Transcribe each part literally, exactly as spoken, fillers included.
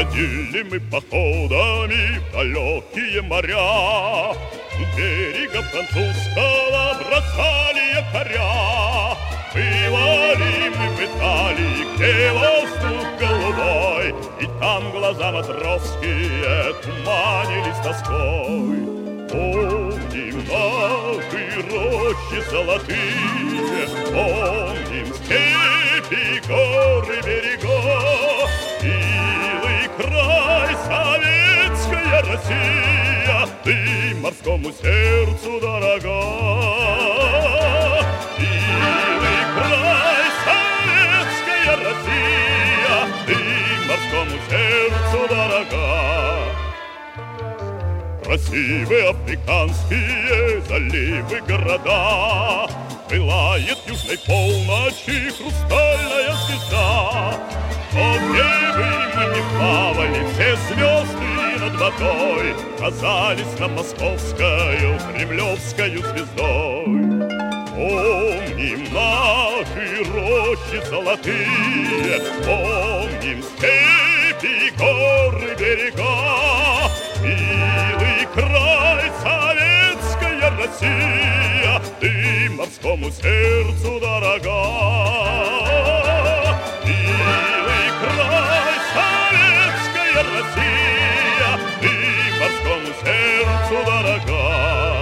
Ходили мы походами в далекие моря, у берега французского бросали якоря. Бывали мы в Италии, где воздух голубой, и там глаза матросские туманились тоской. Помним наши рощи золотые, помним степи, горы, берега, милый край, советская Россия, ты морскому сердцу дорога. Милый край, советская Россия, ты морскому сердцу дорога. Красивые африканские заливы, города, пылает южной полночи хрустальная звезда. Но где бы мы ни плавали, все звезды над водой казались нам московскою, кремлевскою звездой. Помним наши рощи золотые, помним степи, горы, берега, милый край, советская Россия, ты морскому сердцу дорога. Милый край, советская Россия, ты морскому сердцу дорога.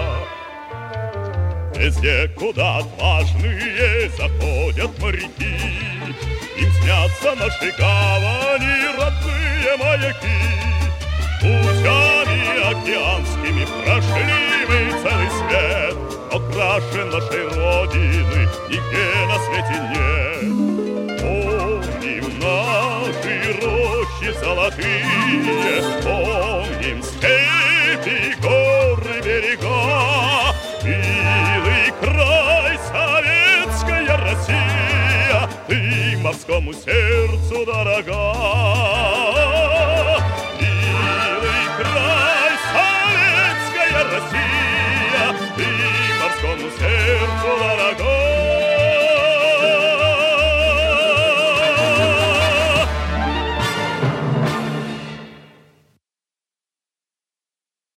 Везде, куда отважные заходят моряки, им снятся наши гавани родные маяки. Путями океанскими прошли мы целый свет, но краше нашей Родины нигде на свете нет. Помним наши рощи золотые, помним степи, горы, берега, милый край, советская Россия, ты морскому сердцу дорога. Милый край, советская Россия, ты морскому сердцу дорога.